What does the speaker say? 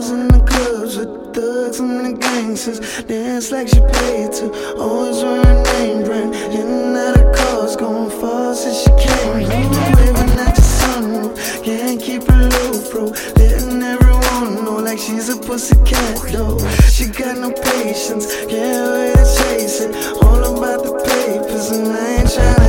Always in the clubs with the thugs and the gangsters. Dance like she paid to. Always wearing name brand. In and out of cars, going far since she came home. Waving at your sunroof, can't keep her low, bro. Letting everyone know like she's a pussycat, though. She got no patience, can't wait to chase it. All about the papers and I ain't tryna